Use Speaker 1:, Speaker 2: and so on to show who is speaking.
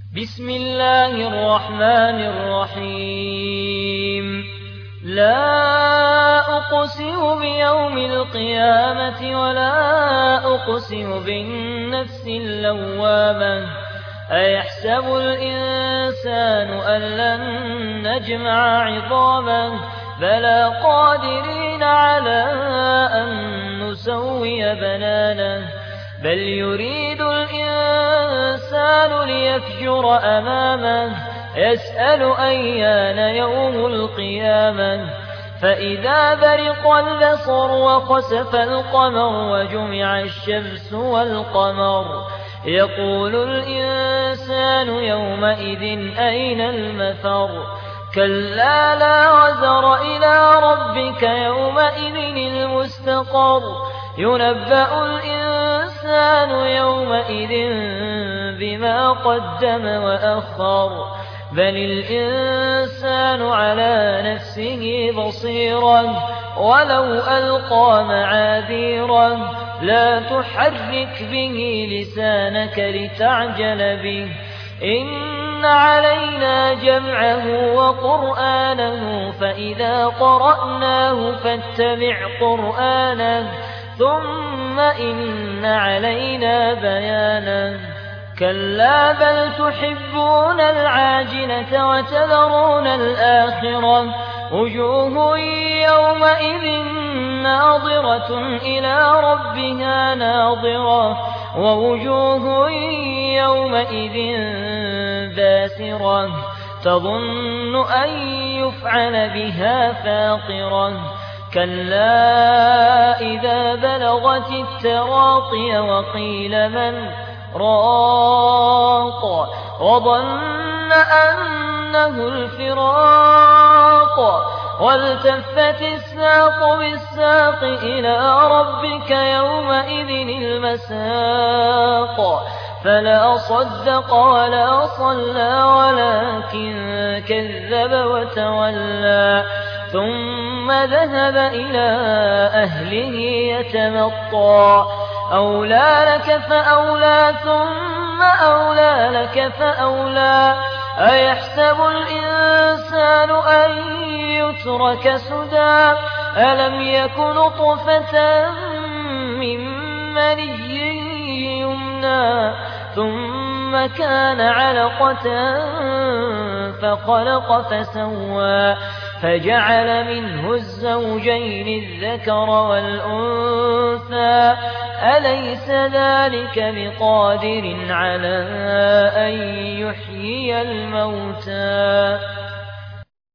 Speaker 1: بسم الله الرحمن الرحيم لا أقسم بيوم القيامة ولا أقسم بالنفس اللوامة أيحسب الإنسان أن لن نجمع عظامه بلى قادرين على أن نسوي بنانه بل يريد الإنسان ليفجر أمامه يسأل أيان يوم القيامة فإذا برق البصر وخسف القمر وجمع الشمس والقمر يقول الإنسان يومئذ أين المفر كلا لا وزر إلى ربك يومئذ المستقر ينبأ الإنسان يومئذ بما قدم وأخر بل الإنسان على نفسه بصيرا ولو ألقى معاذيرا لا تحرك به لسانك لتعجل به إن علينا جمعه وقرآنه فإذا قرأناه فاتبع قرآنه ثم إن علينا بيانه كلا بل تحبون العاجلة وتذرون الآخرة وجوه يومئذ ناظرة إلى ربها ناظرة ووجوه يومئذ باسرة تظن أن يفعل بها فاقرة كلا إذا بلغت التراقي وقيل من راق وظن أنه الفراق والتفت الساق بالساق إلى ربك يومئذ المساق فلا صدق ولا صلى ولكن كذب وتولى ثم ذهب إلى أهله يتمطى أولى لك فأولى ثم أولى لك فأولى أيحسب الإنسان أن يترك سدى ألم يكن نطفة من مني يمنى ثم كان علقة فخلق فسوى فجعل منه الزوجين الذكر والأنثى أليس ذلك بقادر على أن يحيي الموتى